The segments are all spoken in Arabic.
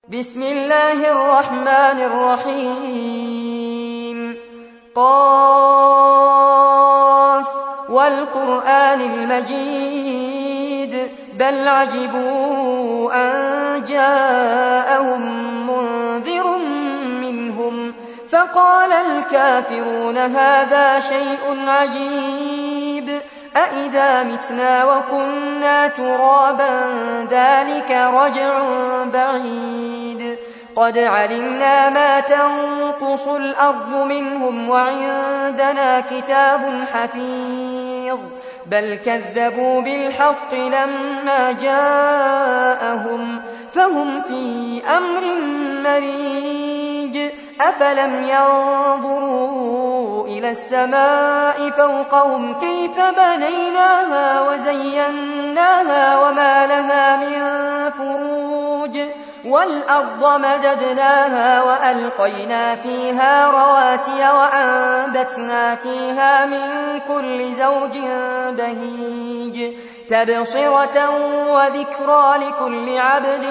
بسم الله الرحمن الرحيم قاف والقرآن المجيد بل عجبوا أن جاءهم منذر منهم فقال الكافرون هذا شيء عجيب أإذا متنا وكنا ترابا ذلك رجع بعيد قد علمنا ما تنقص الأرض منهم وعندنا كتاب حفيظ بل كذبوا بالحق لما جاءهم فهم في أمر مريج أفلم ينظروا إلى السماء فوقهم كيف بنيناها وزيناها وما لها من فروج والأرض مددناها وألقينا فيها رواسي وأنبتنا فيها من كل زوج بهيج تبصرة وذكرى لكل عبد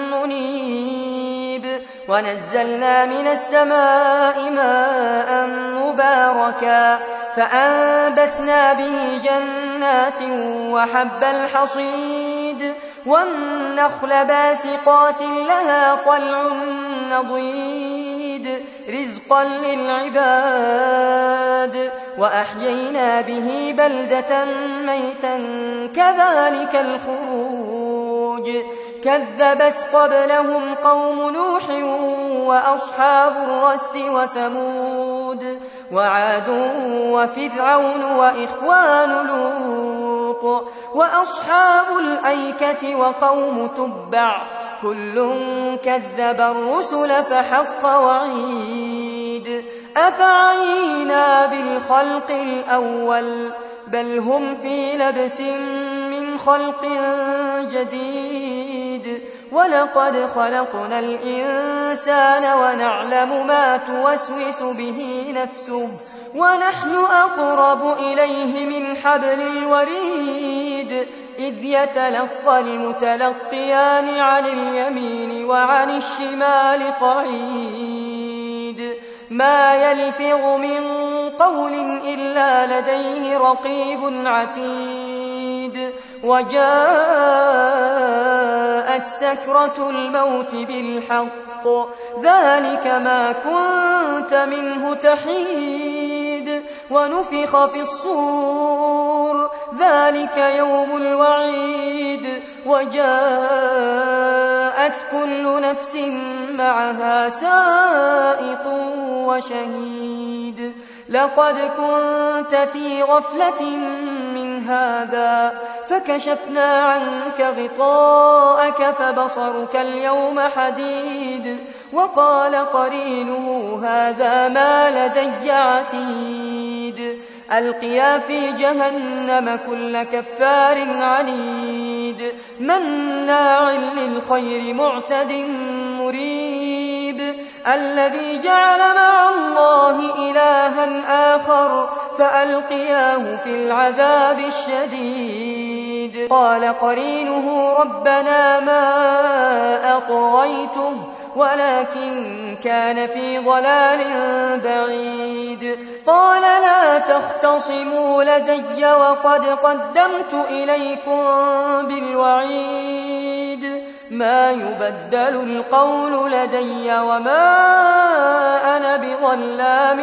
منيب ونزلنا من السماء ماء مباركا فأنبتنا به جنات وحب الحصيد والنخل باسقات لها طلع نضيد رزقا للعباد وأحيينا به بلدة ميتا كذلك الخروج كذبت قبلهم قوم نوح وأصحاب الرس وثمود وعاد وفرعون وإخوان لوط وأصحاب الأيكة وقوم تبع كل كذب الرسل فحق وعيد أفعينا بالخلق الأول بل هم في لبس من خلق جديد ولقد خلقنا الإنسان ونعلم ما توسوس به نفسه ونحن أقرب إليه من حبل الوريد إذ يتلقى المتلقيان عن اليمين وعن الشمال قعيد ما يلفظ من قول إلا لديه رقيب عتيد وجاءت سكرة الموت بالحق ذلك ما كنت منه تحيد ونفخ في الصور ذلك يوم الوعيد وجاءت كل نفس معها سائق وشهيد لقد كنت في غفلة من هذا فكشفنا عنك غطاءك فبصرك اليوم حديد وقال قرينه هذا ما لدي عتيد ألقيا في جهنم كل كفار عنيد مناع للخير معتد مريب الذي جعل مع الله إلها آخر فألقياه في العذاب الشديد قال قرينه ربنا ما أطغيته ولكن كان في ضلال بعيد قال لا تختصموا لدي وقد قدمت إليكم بالوعيد ما يبدل القول لدي وما أنا بظلام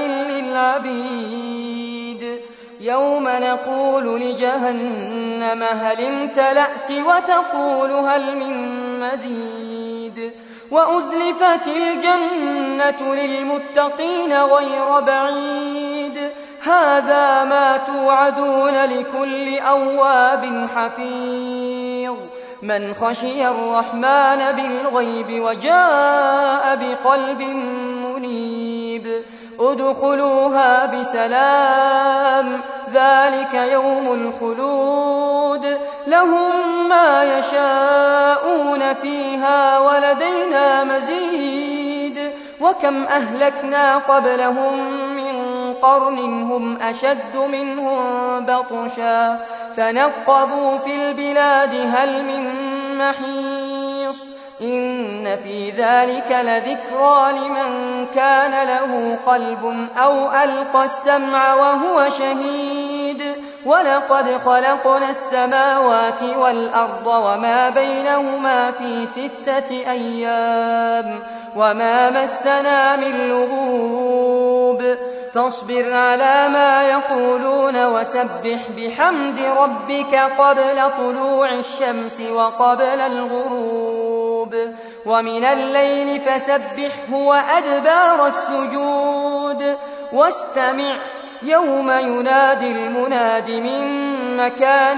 للعبيد يوم نقول لجهنم هل امتلأت وتقول هل من مزيد وأزلفت الجنة للمتقين غير بعيد هذا ما توعدون لكل أواب حفيظ من خشي الرحمن بالغيب وجاء بقلب منيب ادخلوها بسلام ذلك يوم الخلود لهم ما يشاءون فيها ولدينا مزيد وكم أهلكنا قبلهم من قرن هم أشد منهم بطشا فنقبوا في البلاد هل من محيص إن في ذلك لذكرى لمن كان له قلب أو ألقى السمع وهو شهيد ولقد خلقنا السماوات والأرض وما بينهما في 6 أيام وما مسنا من لغوب فاصبر على ما يقولون وسبح بحمد ربك قبل طلوع الشمس وقبل الغروب ومن الليل فسبحه وأدبار السجود واستمع يوم ينادي المناد من مكان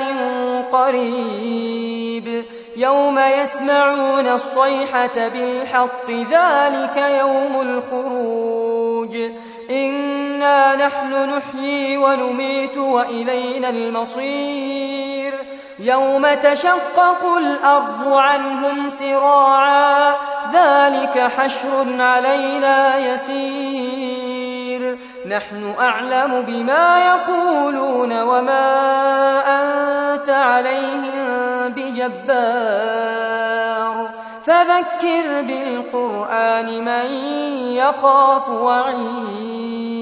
قريب يوم يسمعون الصيحة بالحق ذلك يوم الخروج إنا نحن نحيي ونميت وإلينا المصير يوم تشقق الأرض عنهم سراعا ذلك حشر علينا يسير نحن أعلم بما يقولون وما أنت عليهم بجبار فذكر بالقرآن من يخاف وعيد